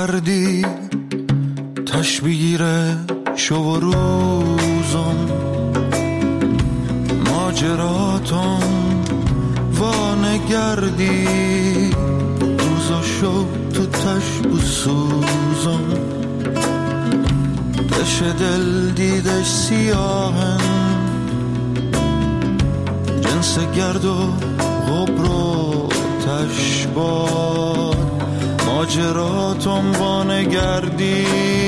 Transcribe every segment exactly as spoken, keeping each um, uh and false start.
گردی تش بگیره شو و روزم ماجراتم وانگردی روزا شو تو تش بسوزم دش دل دیدش سیاهن جنس گرد و غبر و تش باد ماجراتم وانگردی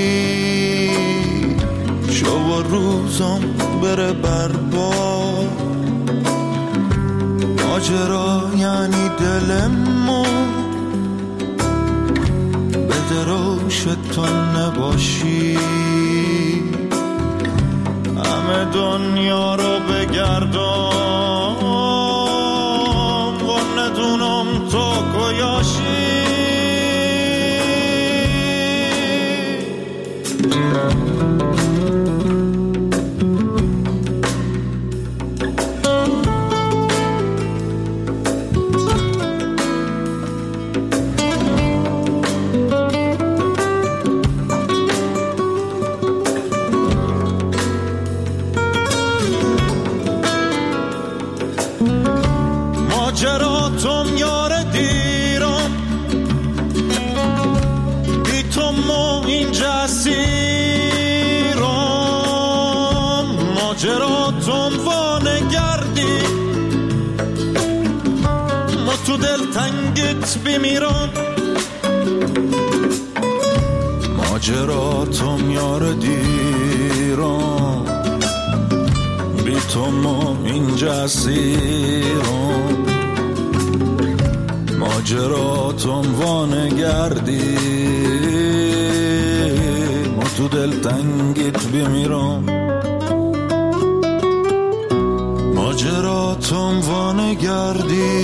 شو و روزم بره برباد ماجرا یعنی دلمو بده روش تو نباشی همه دنیا رو بگردم و ندونم تو کجاشی ماجراتم یار دیرم بی تو ما اینجا اسیرم ماجراتم وانگردی ما تو دل تنگت بمیرم ماجراتم یار دیرم بی تو ما اینجا اسیرم ماجراتم وانگردی ما تو دل تنگیت بمیرم ماجراتم وانگردی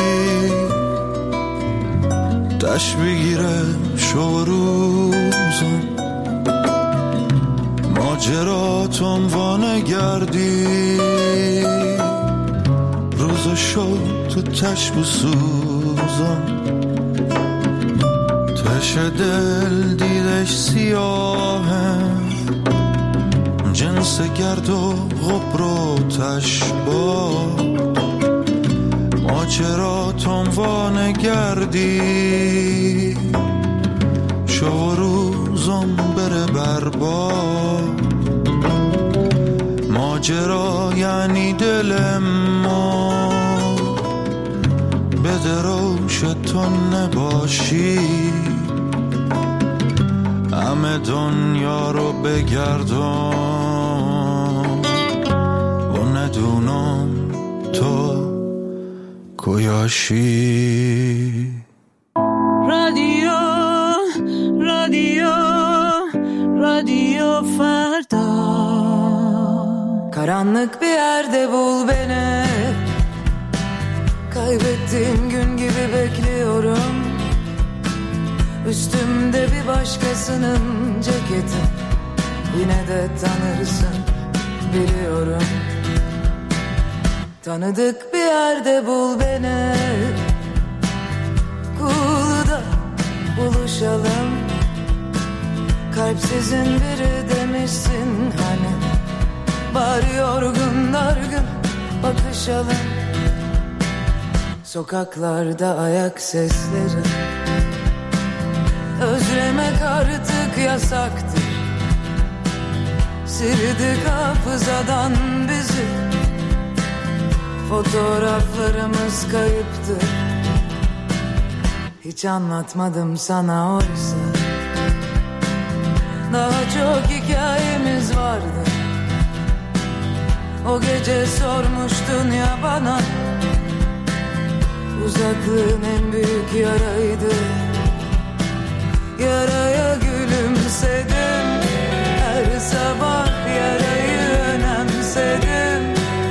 تش بگیره شو روزم ماجراتم وانگردی روزا شو تو تش بسوزم تش دل دیدش سیاهه جنس گرد و غبر و تش باد ماجراتم وانگردی شو روزم بره برباد ماجرا یعنی دل ما بده روش تو نباشی همه دنیا رو بگردم و ندونم تو کجاشی رادیو رادیو رادیو فردا karanlık bir yerde bul beni kaybettiğim gün gibi bekliyorum üstümde bir başkasının ceketi yine de tanırsın biliyorum tanıdık bir yerde bul beni Kulu'da buluşalım kalpsizin biri demişsin hani bari yorgun dargın bakışalım sokaklarda ayak sesleri özlemek artık yasaktır sildik hafızadan bizi fotoğraflarımız kayıptır hiç anlatmadım sana oysa daha çok hikayemiz vardı o gece sormuştun ya bana uzaklığın en büyük yaraydı yaraya gülümsedim her sabah yarayı önemsedim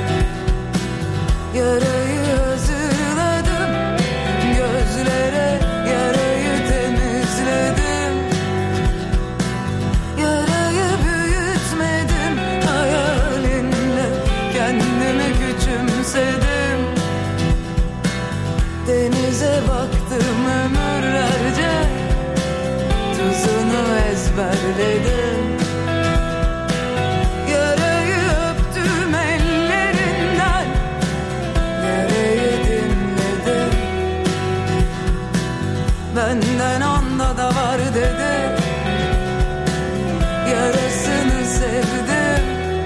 yarayı hazırladım gözlere yarayı temizledim yarayı büyütmedim hayalinle kendimi küçümsedim denize baktım ömürlerce tuzunu ezberledim. Yarayı öptüm ellerinden, yarayı dinledim. Benden anda da var dedi, yarasını sevdim.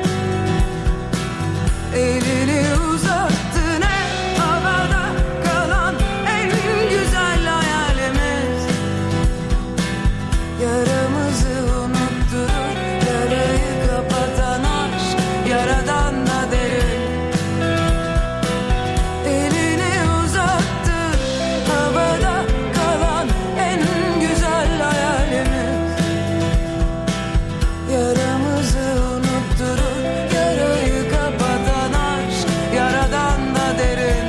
Elini uzattı ne havada kalan en güzel hayalimiz. Yaramızı unutturur, yarayı kapatan aşk, yaradan da derin. Elini uzattı havada kalan en güzel hayalimiz. Yaramızı unutturur, yarayı kapatan aşk, yaradan da derin.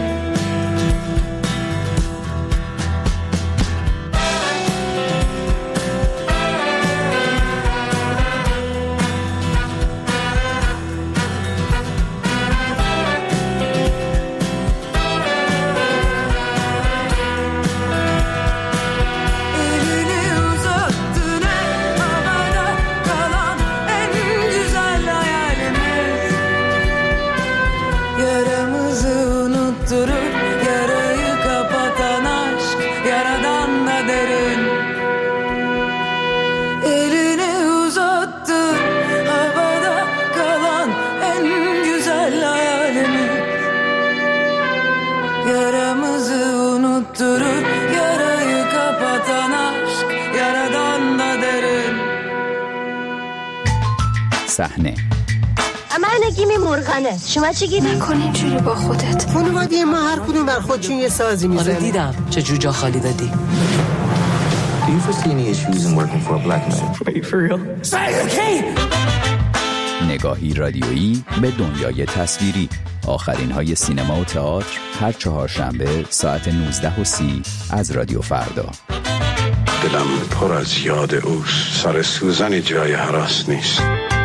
Elini uzattı ne havada kalan en güzel hayalimiz. Yaramızı unutturur, yarayı kapatan aşk, yaradan da derin. Elini uzattı havada kalan en güzel hayalimiz. Yaramızı unutturur, yarayı kapatan aşk, yaradan da derin. صحنه من نگیم مرغنه. شما چی گیری؟ نکن اینجوری با خودت. خانواده ما هر کدوم بر خودشون یه سازی میزنن. آره دیدم چه جوجا خالی دادی. Do you foresee any issues in working for a black man? Wait for real? نگاهی رادیویی به دنیای تصویری. آخرین های سینما و تئاتر هر چهارشنبه ساعت نوزده و سی از رادیو فردا. دلم پر از یاد اوست، سر سوزن جای هراس نیست.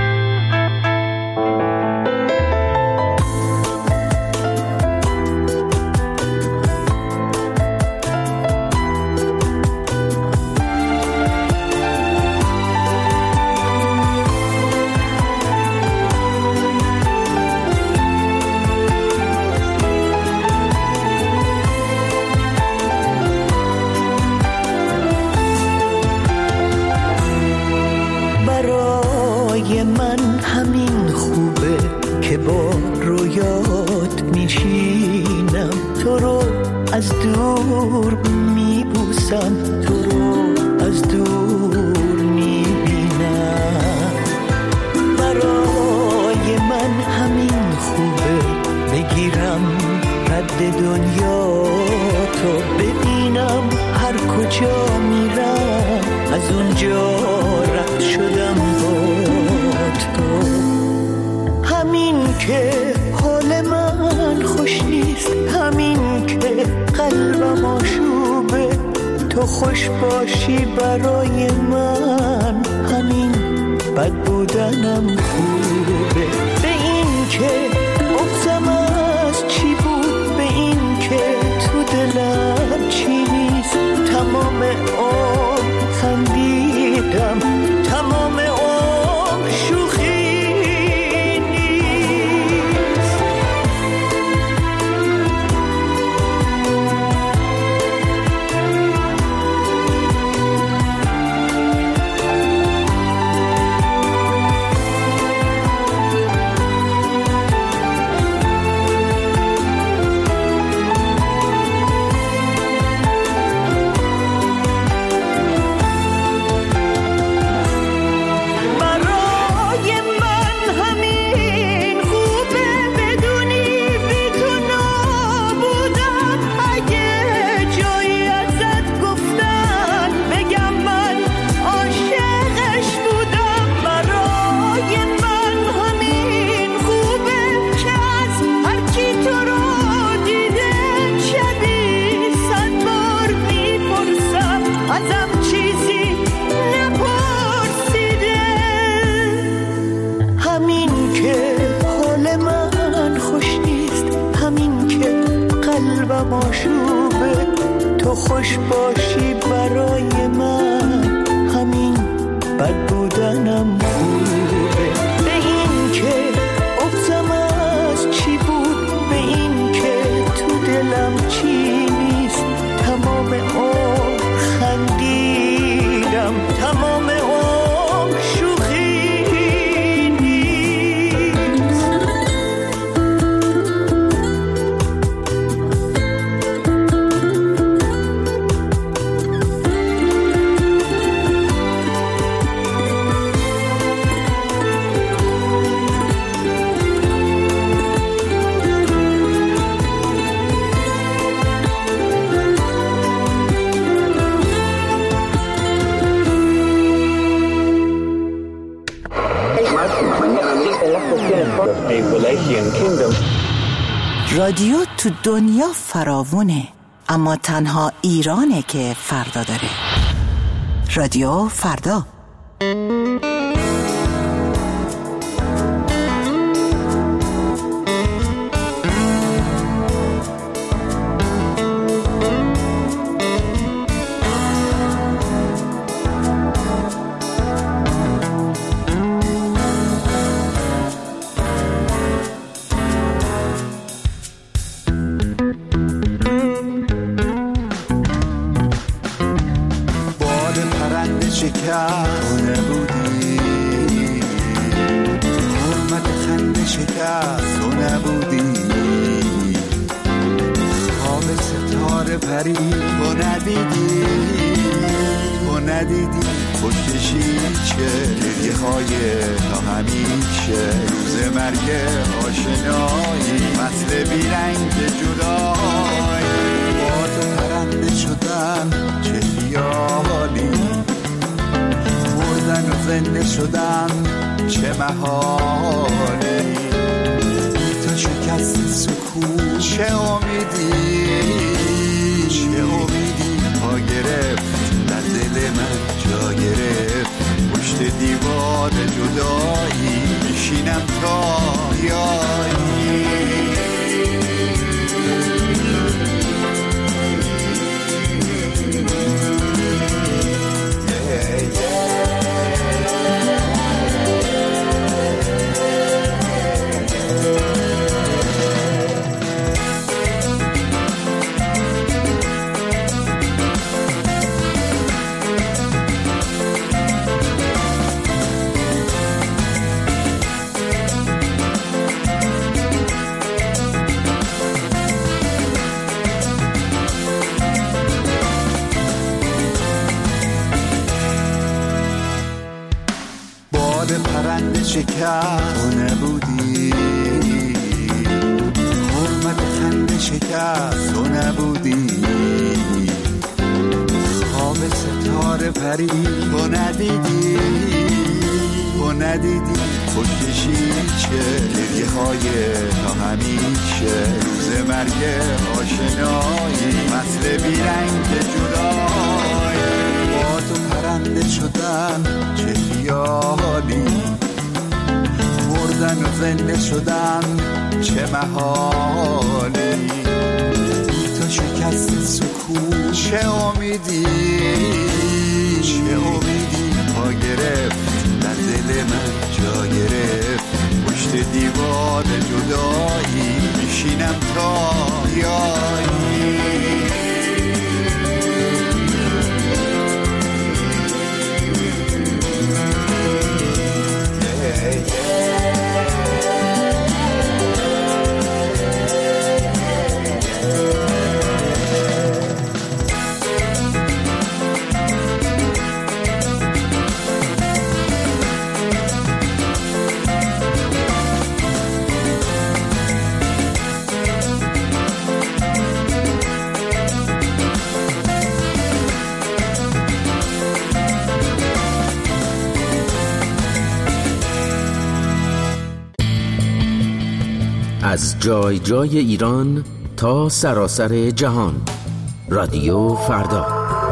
برای من همین خوبه که با رویات میشینم، تو رو از دور میبوسم، تو رو از دور میبینم. برای من همین خوبه بگیرم رد دنیا تو ببینم، هر کجا میرم از اونجا رد شدم با تو. همین که حال من خوش نیست، همین که قلبم آشوبه، تو خوش باشی برای من، همین بد بودنم خوبه. به این که بغضم از چی بود، به این که تو دلم چی نیست، تمام عمر خندیدم، تمام عمر شوخی نیست. قلبم آشوبه، تو خوش باشی برای من، همین بد Indian kingdom. رادیو تو دنیا فراوونه، اما تنها ایرانه که فردا داره. رادیو فردا. شکست تو نبودی، حرمت خنده شکست تو نبودی، خواب ستاره پری تو ندیدی، تو ندیدی خوششی چه گریه های تا همیشه، روز مرگ آشنایی مثل بیرنگ جدایی، با تو پرنده شدن چه خیالی، مردن و زنده شدن چه محالی، تا شکست سکون چه امیدی، چه امیدی پا گرفت در دل من جا گرفت، پشت دیوار جدایی میشینم تا بیایی. از جای جای ایران تا سراسر جهان، رادیو فردا.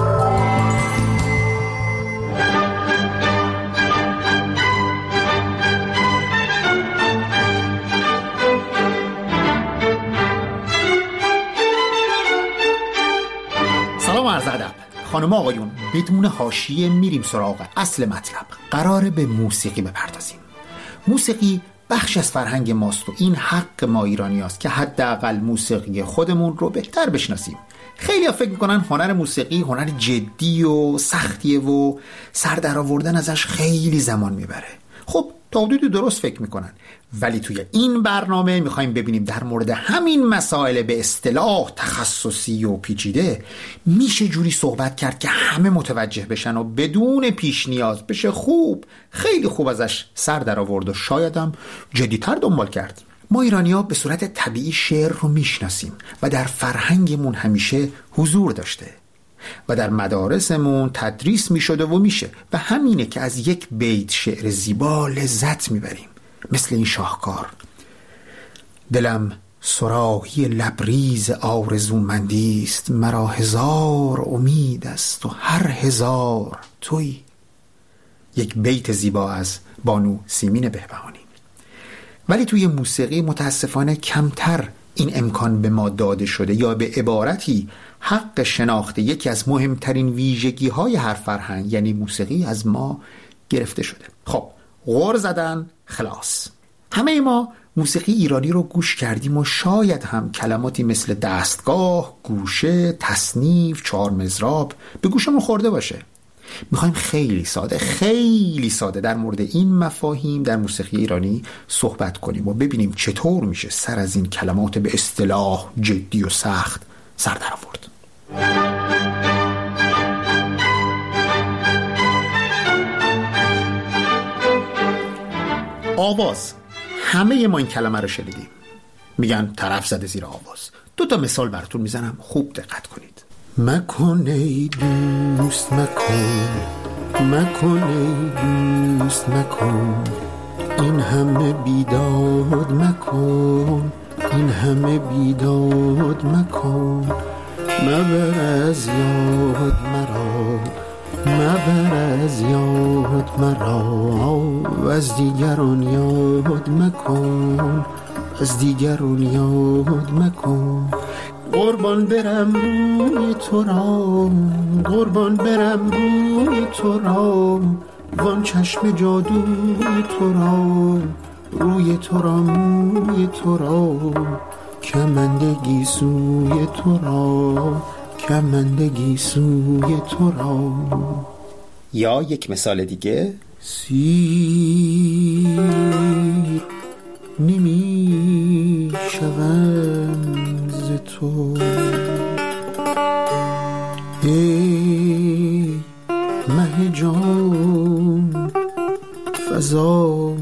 سلام عرض ادب خانم آقایون، بدون حاشیه میریم سراغ اصل مطلب. قراره به موسیقی بپردازیم. موسیقی بخش از فرهنگ ماست و این حق ما ایرانی هست که حداقل موسیقی خودمون رو بهتر بشناسیم. خیلی ها فکر میکنن هنر موسیقی هنر جدی و سختیه و سر در آوردن ازش خیلی زمان میبره. خب تا حدودی درست فکر میکنن، ولی توی این برنامه میخوایم ببینیم در مورد همین مسائل به اصطلاح تخصصی و پیچیده میشه جوری صحبت کرد که همه متوجه بشن و بدون پیش نیاز بشه خوب خیلی خوب ازش سر در آورد و شایدم جدیتر دنبال کرد. ما ایرانی‌ها به صورت طبیعی شعر رو میشناسیم و در فرهنگمون همیشه حضور داشته و در مدارسمون تدریس میشده و میشه و همینه که از یک بیت شعر زیبا لذت میبریم، مثل این شاهکار: دلم صراحی لبریز آرزومندی است، مرا هزار امید است و هر هزار تویی. یک بیت زیبا از بانو سیمین بهبهانی. ولی توی موسیقی متاسفانه کمتر این امکان به ما داده شده، یا به عبارتی حق شناخت یکی از مهمترین ویژگی های هر فرهنگ یعنی موسیقی از ما گرفته شده. خب غر زدن خلاص. همه ما موسیقی ایرانی رو گوش کردیم و شاید هم کلماتی مثل دستگاه، گوشه، تصنیف، چهار مضراب به گوشمون خورده باشه. میخوایم خیلی ساده خیلی ساده در مورد این مفاهیم در موسیقی ایرانی صحبت کنیم و ببینیم چطور میشه سر از این کلمات به اصطلاح جدی و سخت سر در آورد. آواز. همه ما این کلمه رو شنیدیم، میگن طرف زده زیر آواز. دو تا مثال براتون میزنم، خوب دقت کنید. مکن ای دوست مکن، مکن ای دوست مکن، این همه بیداد مکن، این همه بیداد مکن، مبر از یاد مرا، مبر از یاد مرا، و از دیگران یاد مکن، از دیگران یاد مکن. قربان برم روی تو را، قربان برم روی تو را، وان چشم جادوی تو را، روی تو را موی تو را، کمندگی سوی تو را، کمندگی سوی تو را. یا یک مثال دیگه. سیر نمی شوم ز تو، ای مه جان فضای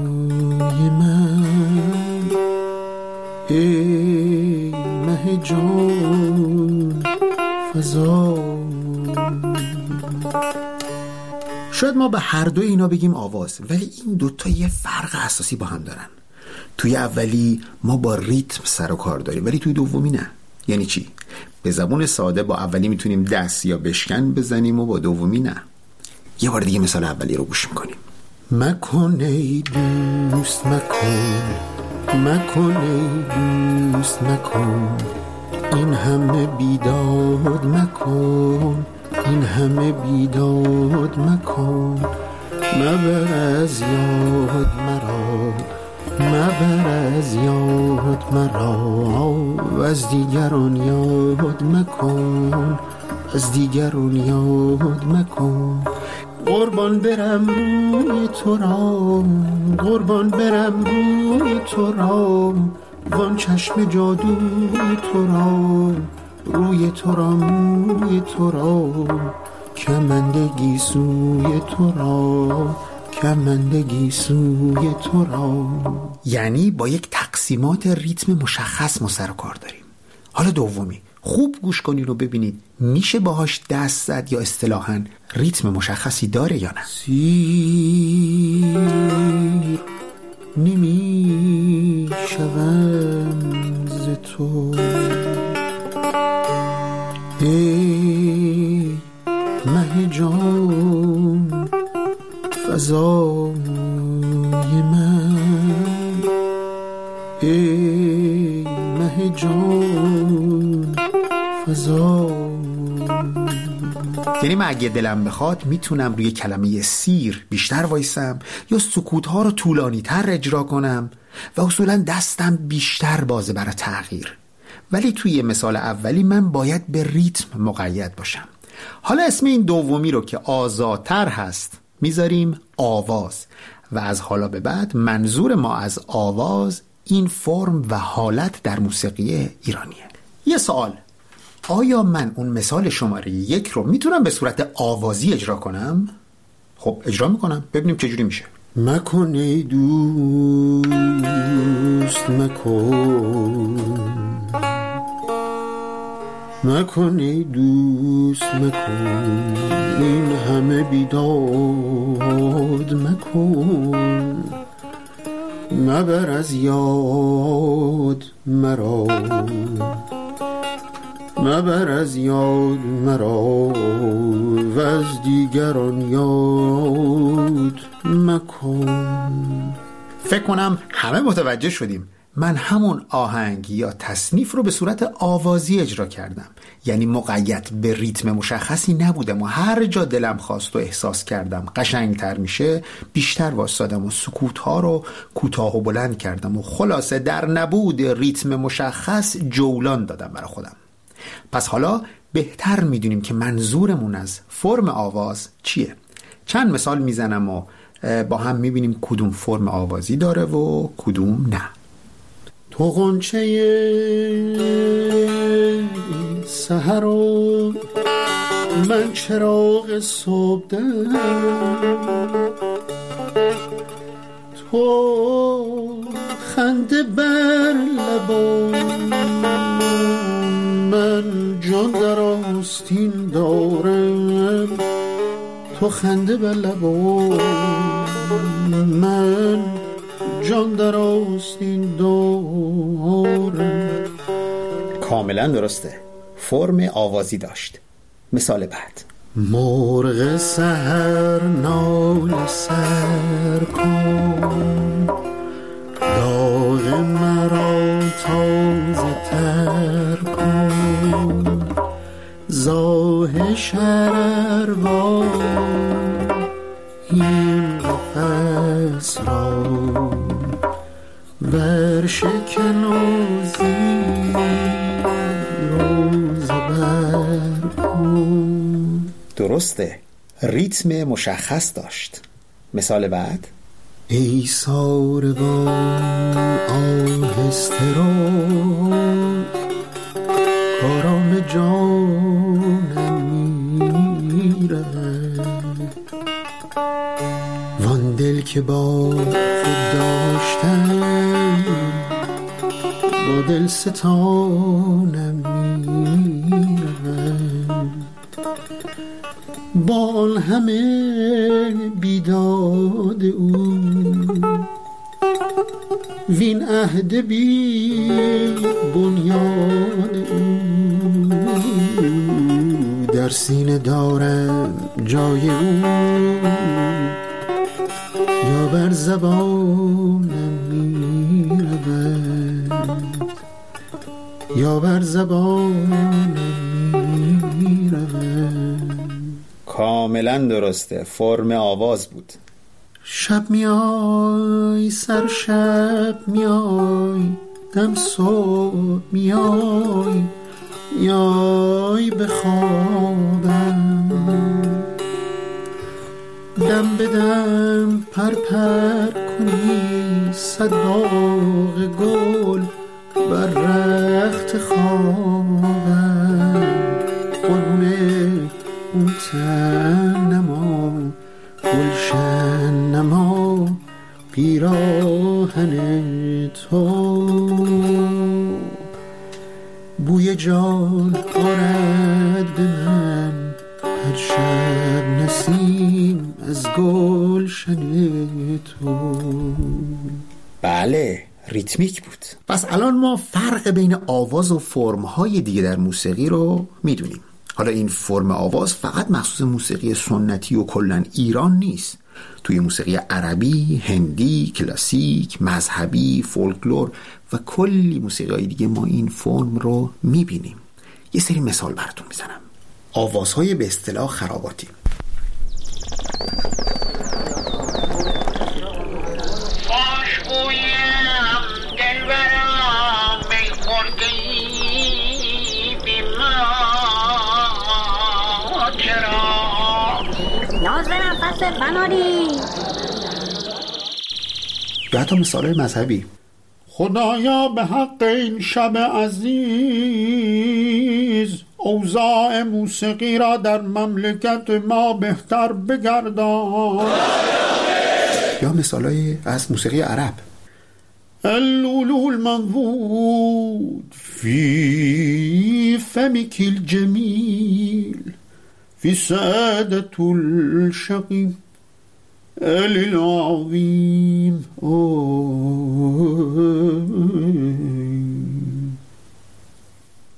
من، ای مه جان فضای. شاید ما به هر دو اینا بگیم آواز، ولی این دوتا یه فرق اساسی با هم دارن. توی اولی ما با ریتم سر و کار داریم، ولی توی دومی نه. یعنی چی؟ به زبون ساده با اولی میتونیم دست یا بشکن بزنیم و با دومی نه. یه بار دیگه مثال اولی رو گوش میکنیم. مکن ای دوست مکن، مکن ای دوست مکن، این همه بیداد مکن، این همه بیداد مکن، مبر از یاد مرا، مبر از یاد مرا، و از دیگران یاد مکن، از دیگران یاد مکن. قربان برم روی تو را، قربان برم روی تو را، وان چشم جادوی تو را، روی تو را موی تو را، کمندگی سوی تو را، کمندگی سوی تو را. یعنی با یک تقسیمات ریتم مشخص ما سر و کار داریم. حالا دومی، خوب گوش کنید و ببینید میشه باهاش دست زد یا اصطلاحاً ریتم مشخصی داره یا نه. سیر نمی شوم ز تو، ای مه جان فضای من، ای مه جان فضای. یعنی من اگه دلم بخواد میتونم روی کلمه سیر بیشتر وایسم یا سکوت‌ها رو طولانی تر اجرا کنم و اصولا دستم بیشتر بازه برای تغییر. ولی توی مثال اولی من باید به ریتم مقید باشم. حالا اسم این دومی رو که آزادتر هست میذاریم آواز، و از حالا به بعد منظور ما از آواز این فرم و حالت در موسیقی ایرانیه. یه سوال، آیا من اون مثال شماره یک رو میتونم به صورت آوازی اجرا کنم؟ خب اجرا میکنم، ببینیم چجوری میشه. مکن ای دوست مکن، مکن ای دوست مکن، این همه بیداد مکن، مبر از یاد مرا، مبر از یاد مرا و از دیگران یاد مکن. فکر کنم همه متوجه شدیم. من همون آهنگ یا تصنیف رو به صورت آوازی اجرا کردم، یعنی مقید به ریتم مشخصی نبودم و هر جا دلم خواست و احساس کردم قشنگتر میشه بیشتر واسادم و سکوت‌ها رو کوتاه و بلند کردم و خلاصه در نبود ریتم مشخص جولان دادم برای خودم. پس حالا بهتر میدونیم که منظورمون از فرم آواز چیه. چند مثال میزنم و با هم میبینیم کدوم فرم آوازی داره و کدوم نه. تو غنچه سحر و من چراغ صبحدم، تو خنده بر لبان من جان در آستین دارم، تو خنده بر لبان من جان در آستین دارم. کاملا درسته، فرم آوازی داشت. مثال بعد: مرغ سحر ناله سر کن، داغ مرا تازه تر کن، زاه شرروان این قفس را بر شکن و زیر روز بر کن. درسته، ریتم مشخص داشت. مثال بعد: ای ساربان آهسته رو کارام جانم میره، وان دل که با خود داشتم با دل ستانم میره، با آن همه بیداد او وین عهد بی بنیاد او، در سینه دارم جای او یا بر زبانم میرود، یا بر زبانم میرود. کاملا درسته، فرم آواز بود. شب میای سر شب میای دم صبح میای یای بخوابم، دم بدم پر پر کنی صد باغ گل بر رخت خوابم، قربونه اون تن نما گلشن نما پیراهن تو، بوی جان آرد به من هر شب نسیم از گلشن تو. بله، ریتمیک بود. پس الان ما فرق بین آواز و فرم‌های دیگه در موسیقی رو میدونیم. حالا این فرم آواز فقط مخصوص موسیقی سنتی و کلاً ایران نیست. توی موسیقی عربی، هندی، کلاسیک، مذهبی، فولکلور و کلی موسیقی دیگه ما این فرم رو میبینیم. یه سری مثال براتون میزنم. آوازهای به اصطلاح خراباتی. بناری. یا حتی مثال مذهبی: خدایا به حق این شب عزیز اوضاع موسیقی را در مملکت ما بهتر بگردان. یا مثالای از موسیقی عرب: اللولو المنضود فی فمک الجمیل فی سعادة الشقی العظیم.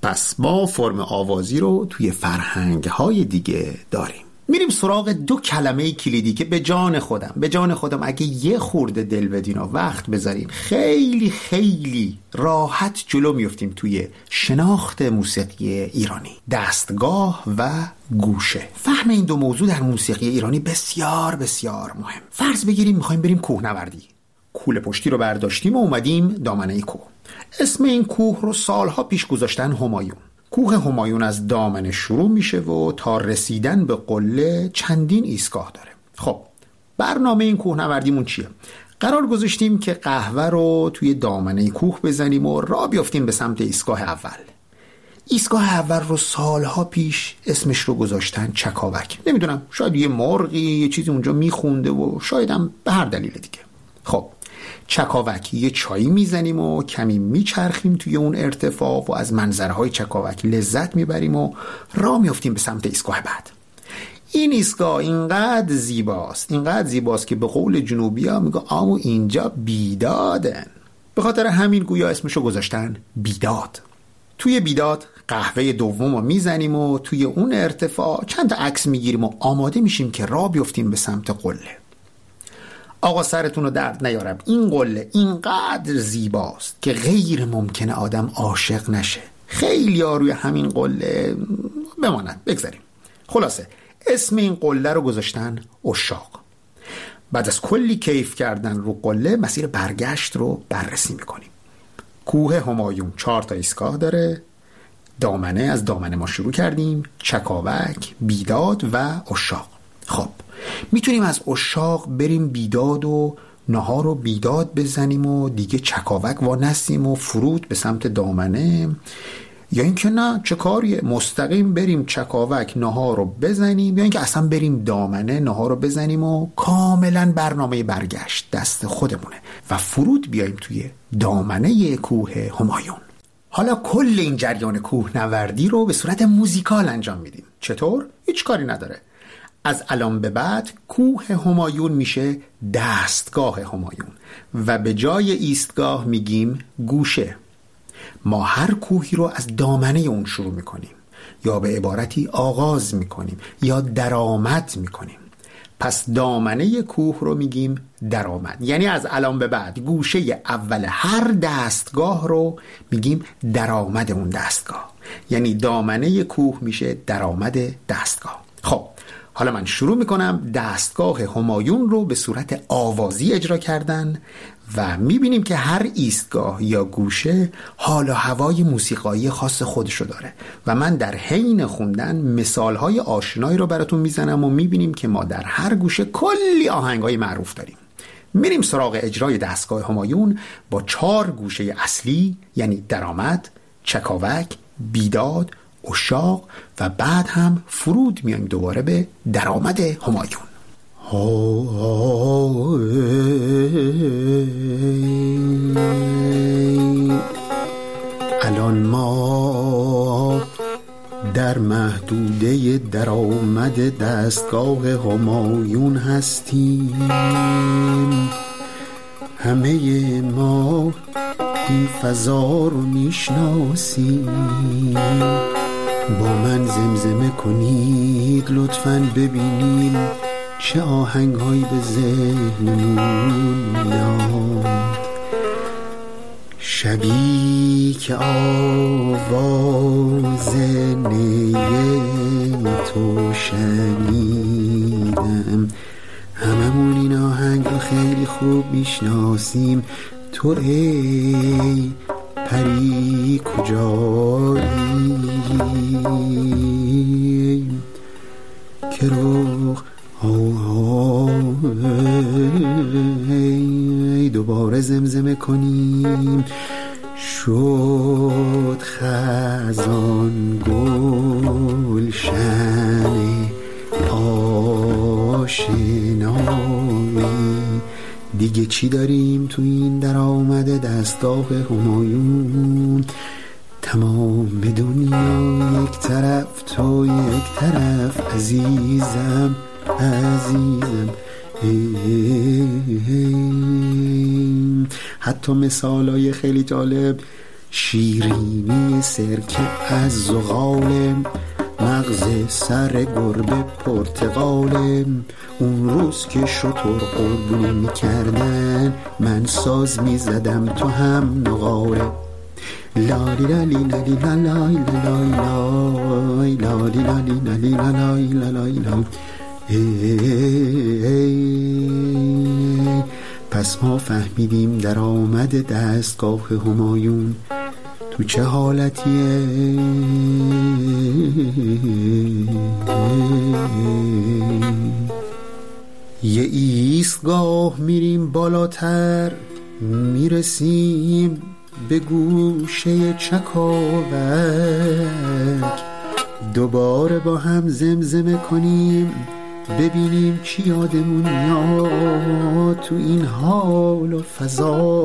پس ما فرم آوازی رو توی فرهنگ‌های دیگه داریم. میریم سراغ دو کلمه کلیدی که به جان خودم به جان خودم اگه یه خورده دل بدین و وقت بذارین خیلی خیلی راحت جلو میفتیم توی شناخت موسیقی ایرانی: دستگاه و گوشه. فهم این دو موضوع در موسیقی ایرانی بسیار بسیار مهم. فرض بگیریم میخوایم بریم کوهنوردی. کوله پشتی رو برداشتیم و اومدیم دامنه کوه. اسم این کوه رو سالها پیش گذاشتن همایون. کوه همایون از دامنه شروع میشه و تا رسیدن به قله چندین ایستگاه داره. خب برنامه این کوهنوردیمون چیه؟ قرار گذاشتیم که قهوه رو توی دامنه کوه بزنیم و راه بیافتیم به سمت ایستگاه اول. ایستگاه اول رو سالها پیش اسمش رو گذاشتن چکاوک. نمیدونم، شاید یه مرغی یه چیزی اونجا میخونده و شاید هم به هر دلیل دیگه. خب چکاوک یه چایی میزنیم و کمی میچرخیم توی اون ارتفاع و از منظرهای چکاوک لذت میبریم و راه میافتیم به سمت ایستگاه بعد. این ایستگاه اینقدر زیباست اینقدر زیباست که به قول جنوبی ها میگه آمو اینجا بیدادن. به خاطر همین گویا اسمشو گذاشتن بیداد. توی بیداد قهوه دوم رو میزنیم و توی اون ارتفاع چند تا عکس میگیریم و آماده میشیم که راه بیافتیم به سمت قله. آقا سرتون رو درد نیارم، این قله اینقدر زیباست که غیر ممکنه آدم عاشق نشه. خیلی ها روی همین قله بمانند. بگذاریم. خلاصه اسم این قله رو گذاشتن عشاق. بعد از کلی کیف کردن رو قله مسیر برگشت رو بررسی میکنیم. کوه همایون چهار تا ایستگاه داره. دامنه، از دامنه ما شروع کردیم، چکاوک، بیداد و عشاق. خب میتونیم از عشاق بریم بیداد و نهار رو بیداد بزنیم و دیگه چکاوک وانستیم و فرود به سمت دامنه، یا اینکه نه چه کاریه مستقیم بریم چکاوک نهار رو بزنیم، یا اینکه اصلا بریم دامنه نهار رو بزنیم و کاملا برنامه برگشت دست خودمونه و فرود بیایم توی دامنه کوه همایون. حالا کل این جریان کوهنوردی رو به صورت موزیکال انجام میدیم. چطور؟ هیچ کاری نداره. از الان به بعد کوه همایون میشه دستگاه همایون و به جای ایستگاه میگیم گوشه. ما هر کوهی رو از دامنه اون شروع میکنیم یا به عبارتی آغاز میکنیم یا درآمد میکنیم. پس دامنه کوه رو میگیم درآمد. یعنی از الان به بعد گوشه اول هر دستگاه رو میگیم درآمد اون دستگاه. یعنی دامنه کوه میشه درآمد دستگاه. خب حالا من شروع میکنم دستگاه همایون رو به صورت آوازی اجرا کردن و میبینیم که هر ایستگاه یا گوشه حال و هوای موسیقایی خاص خودشو داره و من در حین خوندن مثالهای آشنایی رو براتون میزنم و میبینیم که ما در هر گوشه کلی آهنگای معروف داریم. میریم سراغ اجرای دستگاه همایون با چهار گوشه اصلی، یعنی درآمد، چکاوک، بیداد، عشاق و بعد هم فرود میایم دوباره به درآمد همایون. الان ما در محدوده درآمد دستگاه همایون هستیم. همه ما این فضا رو میشناسیم. با من زمزمه کنید لطفاً ببینیم چه آهنگهایی به ذهنمون میاد. شبی که آواز نی تو شنیدم. هممون این آهنگ رو خیلی خوب میشناسیم. تو ای پری کجایی که روح دوباره زمزمه کنیم. شد خزان گلشن آشنایی. دیگه چی داریم تو این درآمد دستگاه همایون؟ تمام دنیا یک طرف تو یک طرف. عزیزم عزیزم ای ای ای. حتی مثالای خیلی جالب شیرینی سرکه از زغال، مغز سر گربه پرتقال. اون روز که شطور قربونی میکردن، من ساز میزدم تو هم نغاره. لالی لالی لالی لالای لالای لالی لالی لالی لالای لالای لالای. پس ما فهمیدیم در آمد دستگاه همایون تو چه حالتیه. یه ایستگاه میریم بالاتر، میرسیم به گوشه چکاوک. دوباره با هم زمزمه کنیم، ببینیم چی یادمون میاد تو این حال و فضا.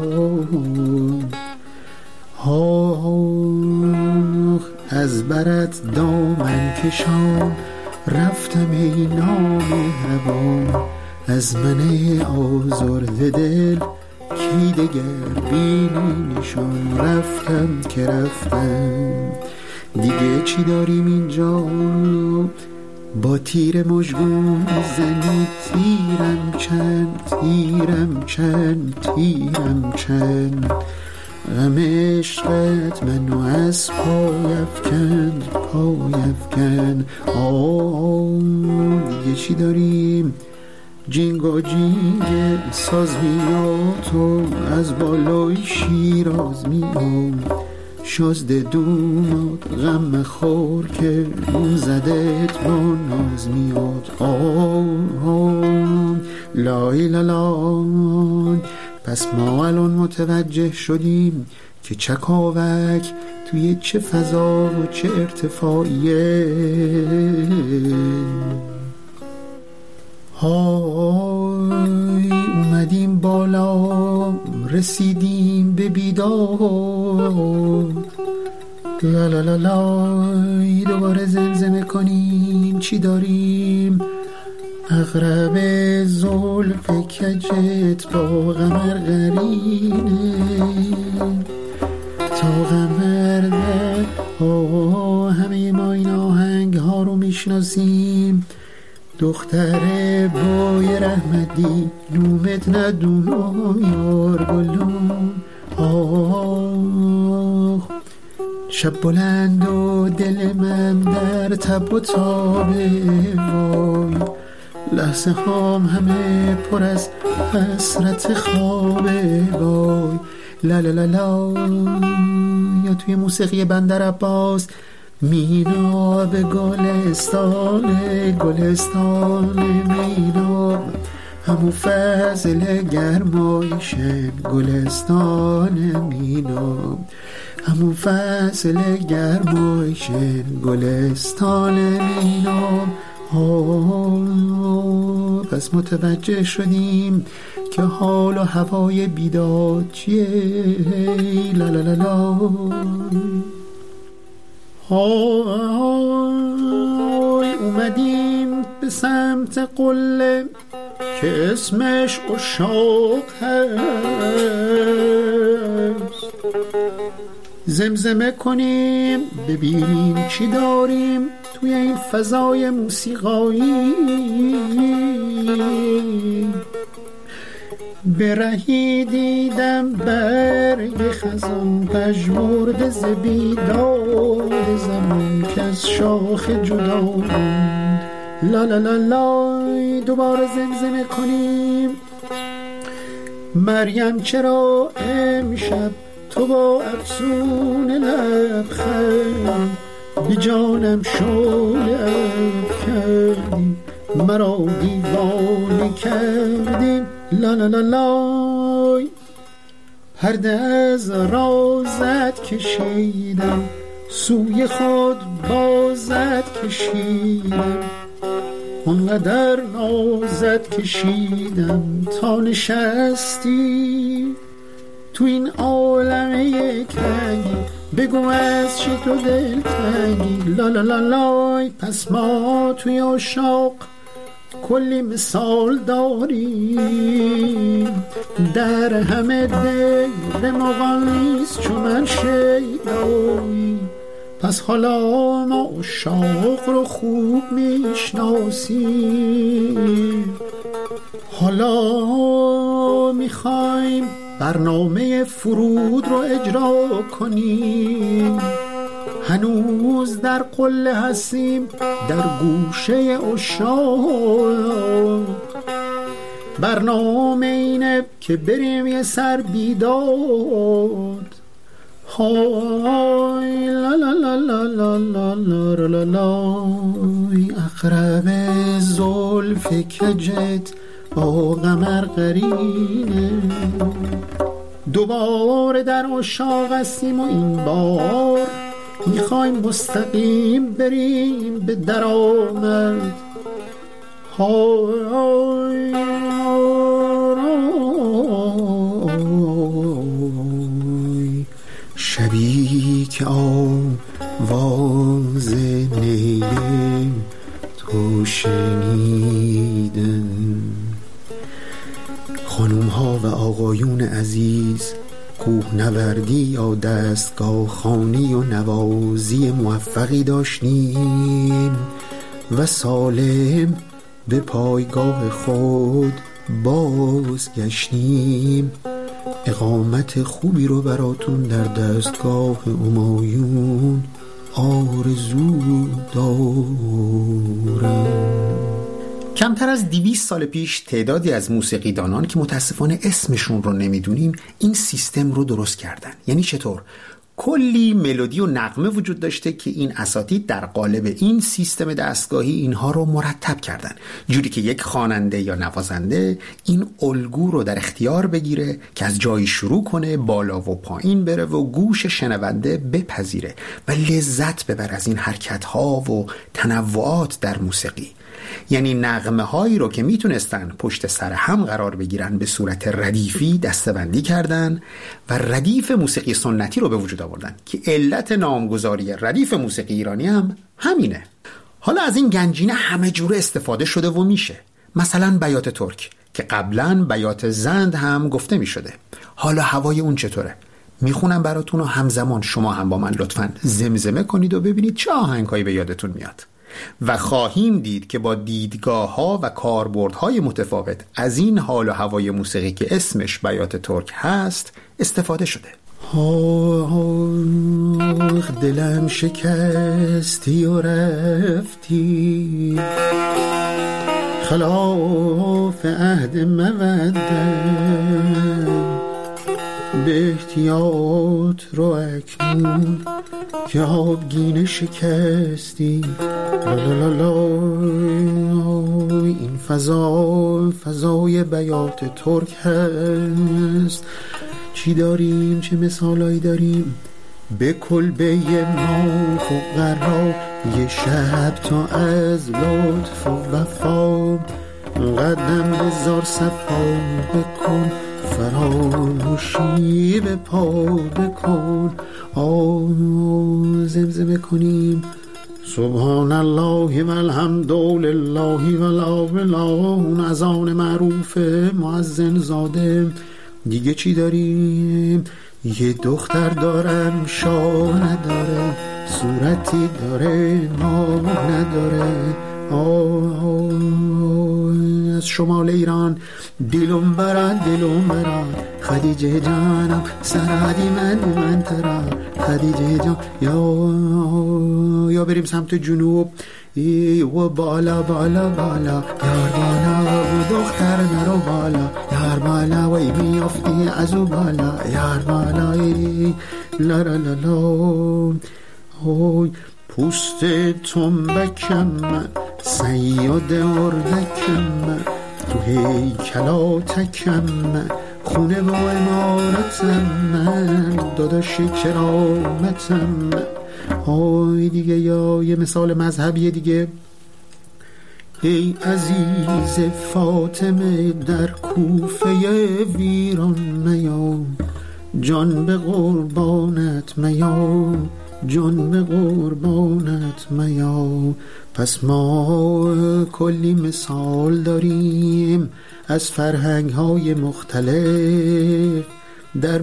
آخ از برت دامن کشام، رفتم ای نامهربان. از من آزرده دل کی دگر بینی نشان. رفتم که رفتم، دیگه چی داریم اینجا؟ با تیر مژگون زنی تیرم چند، تیرم چند، تیرم چند. غم عشقت منو از پای افکند، پای افکند. آه دیگه چی داریم؟ جینگا جینگ ساز میاد و از بالای شیراز میاد. شازده دوماد غم خور که اون زدت با ناز میاد. آه آه لای لالان. پس ما الان متوجه شدیم که چکاوک توی چه فضا و چه ارتفاعیه. های اومدیم بالا، رسیدیم به بیداد. لا لا لا لای دوباره زمزمه کنیم چی داریم؟ اغرب زلف کجت با قمر قرینه، تا قمر ده. آه همه ما این آهنگ ها رو میشناسیم. دختر بای رحمتی نومت ندونم یار گلون. آه شب بلند و دل من در تب و تابه. وای لحظه هام همه پر از حسرت خوابه. وای لا لا لا لا. یا توی موسیقی بندر عباس، مینا به گلستان، گلستان مینا همو فضل گرمایشن. گلستان مینا همو فضل گرمایشن. گلستان مینا. آه پس متوجه شدیم که حال و هوای بیداد چیه. لا لا لا لا. های اومدیم به سمت قله که اسمش عشاق هست. زمزمه کنیم ببینیم چی داریم توی این فضای موسیقایی. به رهی دیدم برگ خزان پژمرده ز بیداد زمان که از شاخ جدا موند. لا لا لا لا. دوباره زمزمه کنیم. مریم چرا امشب تو با افسون لبخند بی جانم شعله افکندی، مرا دیوانه کردی. لا لا لا لای. پرده از رازت کشیدم، سوی خود بازت کشیدم. اونقدر نازت کشیدم تا نشستی تو این عالم یک رنگی. بگو از چی تو دل تنگی. لا لا لا لای. پس ما توی عشاق کلی مثال داریم در همه دیر مغان نیست چون من شیدایی. پس حالا ما عشاق رو خوب میشناسیم، حالا میخوایم برنامه فرود رو اجرا کنیم. هنوز در قله هستیم در گوشه عشاق، برنامه اینه که بریم یه سر بیداد. های لا لا لا لا لا لا لا لا لا اقرب زلف کجت با قمر قرینه. دوباره در عشاق هستیم و این بار میخوایم مستقیم بریم به درآمد. های شبی که آواز نیل تو شنیدن. خانوم ها و آقایون عزیز، کوهنوردی یا دستگاه خوانی و نوازی موفقی داشتیم و سالم به پایگاه خود بازگشتیم. اقامت خوبی رو براتون در دستگاه همایون آرزو دارم. کمتر از دویست سال پیش تعدادی از موسیقیدانان که متاسفانه اسمشون رو نمیدونیم این سیستم رو درست کردن. یعنی چطور؟ کلی ملودی و نغمه وجود داشته که این اساتید در قالب این سیستم دستگاهی اینها رو مرتب کردن، جوری که یک خواننده یا نوازنده این الگو رو در اختیار بگیره که از جایی شروع کنه، بالا و پایین بره و گوش شنونده بپذیره و لذت ببر از این حرکت‌ها و تنوعات در موسیقی. یعنی نغمه هایی رو که میتونستن پشت سر هم قرار بگیرن به صورت ردیفی دسته‌بندی کردن و ردیف موسیقی سنتی رو به وجود آوردن که علت نامگذاری ردیف موسیقی ایرانی هم همینه. حالا از این گنجینه همه جوره استفاده شده و میشه. مثلا بیات ترک که قبلا بیات زند هم گفته میشده. حالا هوای اون چطوره؟ میخونم براتون و همزمان شما هم با من لطفاً زمزمه کنید و ببینید چه آهنگایی به یادتون میاد. و خواهیم دید که با دیدگاه ها و کاربردهای متفاوت از این حال و هوای موسیقی که اسمش بیات ترک هست استفاده شده. آخ دلم شکستی و رفتی، خلاف عهد مودم، به احتیاط رو اکنون که آبگینه شکستی. لا لا لا این فضا فضای بیات ترک هست. چی داریم؟ چه مثالایی داریم؟ به کلبه ما فقرا یه شب تا از لطف و وفا، قدم بذار صفا بکن، فراموشی به پا بکن. آه زمزمه کنیم سبحان الله و الحمدلله و لا اله اون اذان معروف مؤذن زاده. دیگه چی داریم؟ یه دختر دارم شاه نداره، صورتی داره ما نداره. آه, آه از شمال ایران دلم برات دلم برات، خدیجه جانم سرادی من من ترا، خدیجه جان. یا یا بریم سمت جنوب و بالا بالا بالا، یار بالا و دختر نرو بالا، یار بالا و میافتی از او بالا، یار بالا لا لا لا لا. اوی پوست تنبکم من، سیاد اردکم من، تو هیکلاتکم من، خونه و امارتم من، داداش کرامتم من. آی دیگه یا یه مثال مذهبی دیگه. ای عزیز فاطمه در کوفه ویران نیام، جان به قربانت میا، جان به قربانت میا. پس ما کلی مثال داریم از فرهنگ های مختلف در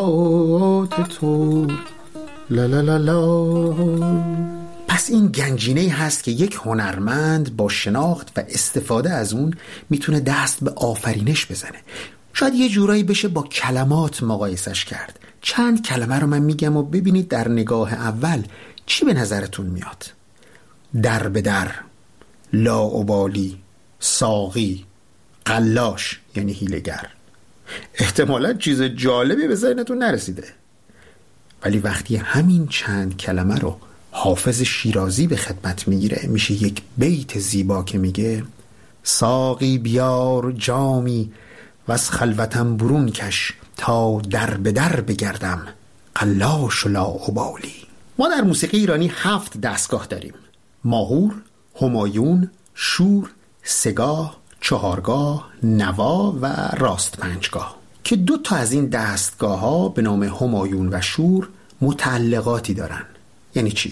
بیات تو. لا لا لا لا. پس این گنجینه‌ای هست که یک هنرمند با شناخت و استفاده از اون میتونه دست به آفرینش بزنه. شاید یه جورایی بشه با کلمات مقایسش کرد. چند کلمه رو من میگم و ببینید در نگاه اول چی به نظرتون میاد. در به در، لاابالی، ساقی، قلاش یعنی هیله‌گر. احتمالاً چیز جالبی به ذهنتون نرسیده، ولی وقتی همین چند کلمه رو حافظ شیرازی به خدمت میگیره میشه یک بیت زیبا که میگه ساقی بیار جامی و از خلوتم برون کش تا در به در بگردم قلاش و لاابالی. ما در موسیقی ایرانی هفت دستگاه داریم: ماهور، همایون، شور، سگاه، چهارگاه، نوا و راست پنجگاه، که دو تا از این دستگاه ها به نام همایون و شور متعلقاتی دارن. یعنی چی؟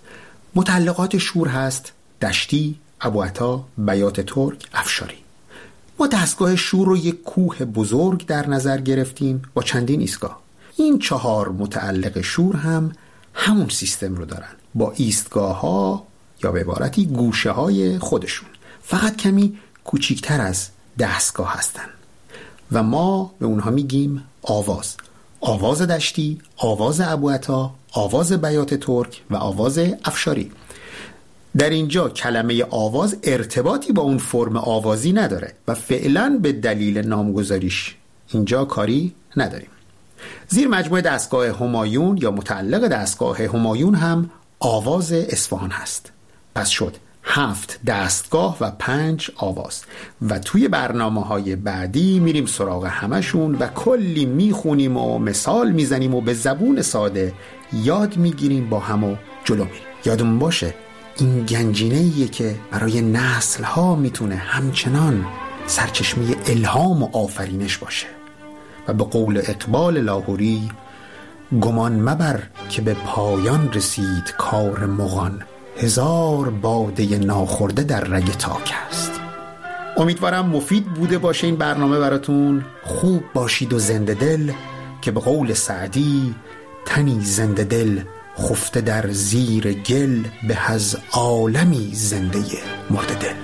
متعلقات شور هست دشتی، ابوعطا، بیات ترک، افشاری. ما دستگاه شور رو یک کوه بزرگ در نظر گرفتیم با چندین ایستگاه. این چهار متعلق شور هم همون سیستم رو دارن با ایستگاه ها یا به عبارتی گوشه های خودشون، فقط کمی کوچیکتر از دستگاه هستن و ما به اونها میگیم آواز. آواز دشتی، آواز ابوعطا، آواز بیات ترک و آواز افشاری. در اینجا کلمه آواز ارتباطی با اون فرم آوازی نداره و فعلا به دلیل نامگذاریش اینجا کاری نداریم. زیر مجموعه دستگاه همایون یا متعلق دستگاه همایون هم آواز اصفهان هست. پس شد هفت دستگاه و پنج آواز و توی برنامه‌های بعدی میریم سراغ همشون و کلی میخونیم و مثال میزنیم و به زبون ساده یاد میگیریم با هم و جلو میریم. یادمون باشه این گنجینه‌ایه که برای نسل‌ها میتونه همچنان سرچشمه الهام و آفرینش باشه و به قول اقبال لاهوری گمان مبر که به پایان رسید کار مغان، هزار باده ناخورده در رگ تاک است. امیدوارم مفید بوده باشه این برنامه براتون. خوب باشید و زنده دل، که به قول سعدی تنی زنده دل خفته در زیر گل به از عالمی زنده مرده دل.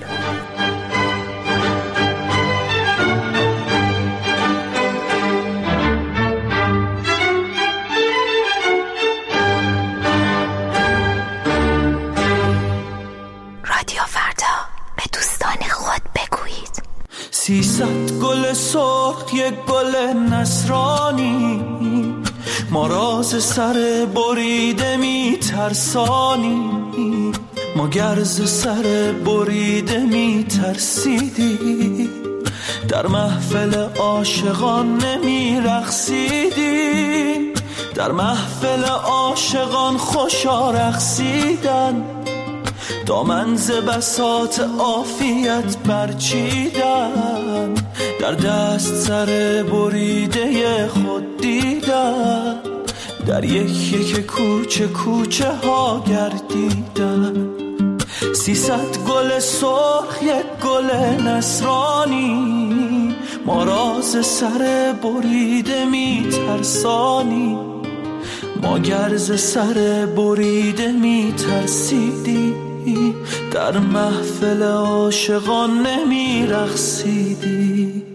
رادیو فردا به دوستان خود بگویید سیصد گل سرخ یک گل نصرانی، ما راز سر بریده می ترسانی. ما گرز سر بریده می ترسیدی، در محفل عاشقان نمی رقصیدی. در محفل عاشقان خوشا رقصیدن، دامن ز بساط عافیت برچیدن. در دست سر بریده خود دیدن، در یک یک کوچه کوچه ها گردیدن. سیصد گل سرخ یک گل نصرانی، ما راز سر بریده می ترسانی. ما گرز سر بریده می ترسیدی، در محفل عاشقان نمی رقصیدی.